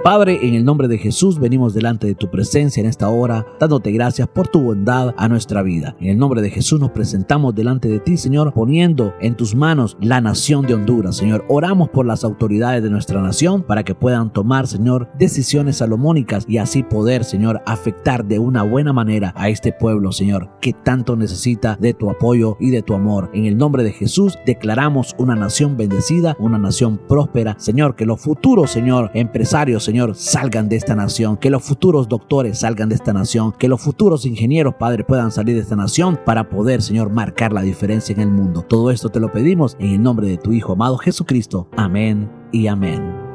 Padre, en el nombre de Jesús venimos delante de tu presencia en esta hora, dándote gracias por tu bondad a nuestra vida. En el nombre de Jesús nos presentamos delante de ti, Señor, poniendo en tus manos la nación de Honduras, Señor. Oramos por las autoridades de nuestra nación para que puedan tomar, Señor, decisiones salomónicas y así poder, Señor, afectar de una buena manera a este pueblo, Señor, que tanto necesita de tu apoyo y de tu amor. En el nombre de Jesús declaramos una nación bendecida, una nación próspera, Señor, que los futuros, Señor, empresarios, Señor, salgan de esta nación, que los futuros doctores salgan de esta nación, que los futuros ingenieros, Padre, puedan salir de esta nación para poder, Señor, marcar la diferencia en el mundo. Todo esto te lo pedimos en el nombre de tu Hijo amado Jesucristo. Amén y amén.